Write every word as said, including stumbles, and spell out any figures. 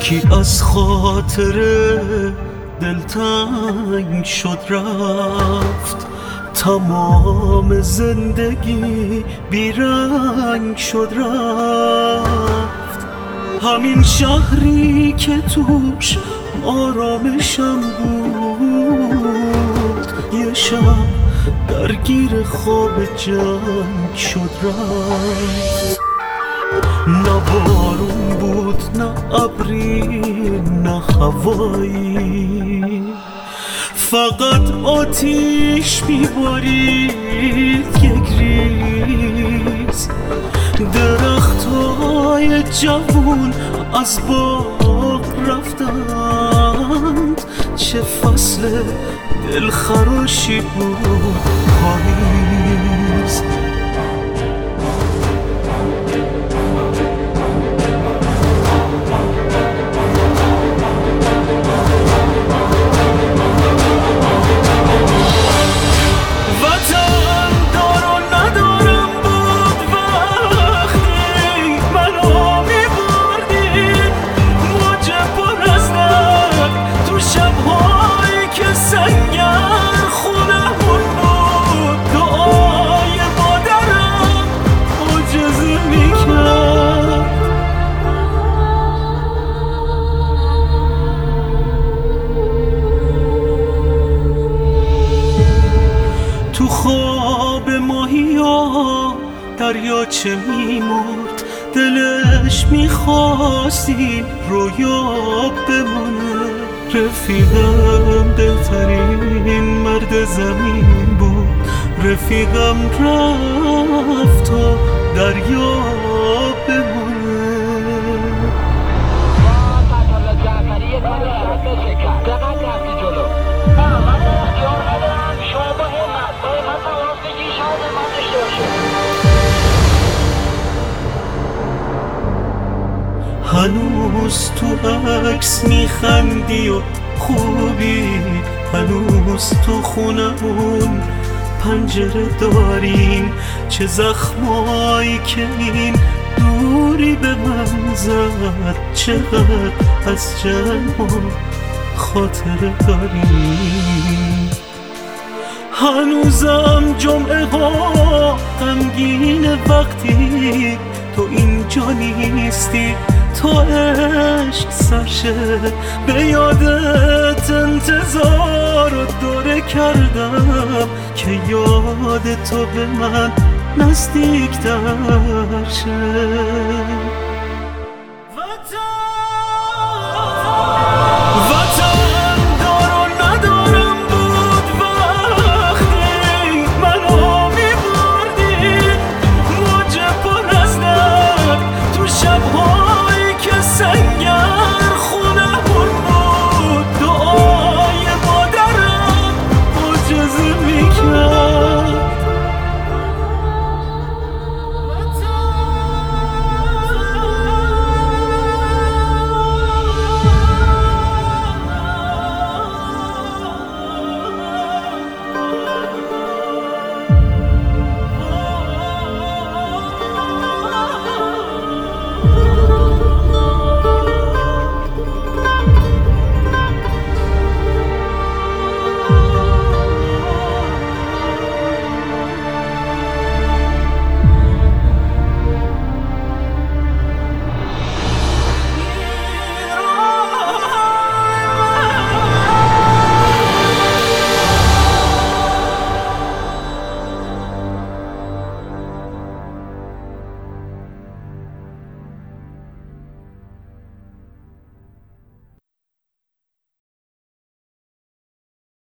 کی از خاطر دلتنگ شد رفت، تمام زندگی بیرنگ شد رفت. همین شهری که توش آرامشم بود، یه شب درگیر خواب جنگ شد رفت. نه بارون بود نه ابری نه هوایی، فقط آتیش میبارید یک ریز. درختای جوون از باغ رفتند، چه فصل دلخراشی بود پاییز. تو خواب ماهیا دریاچه میمرد، دلش میخواست این رویا بمونه. رفیقم بهترین مرد زمین بود، رفیقم رفت و دریا بمونه. هنوز تو عکس میخندی و خوبی، هنوز تو خونمون پنجره داریم. چه زخمایی که این دوری به من زد، چقدر از جنگ و خاطره داریم. هنوزم جمعه ها غمگین وقتی تو اینجا نیستی. تا عشق سرشه به یادت انتظار و دوره کردم، که یاد تو به من نزدیک تر شه.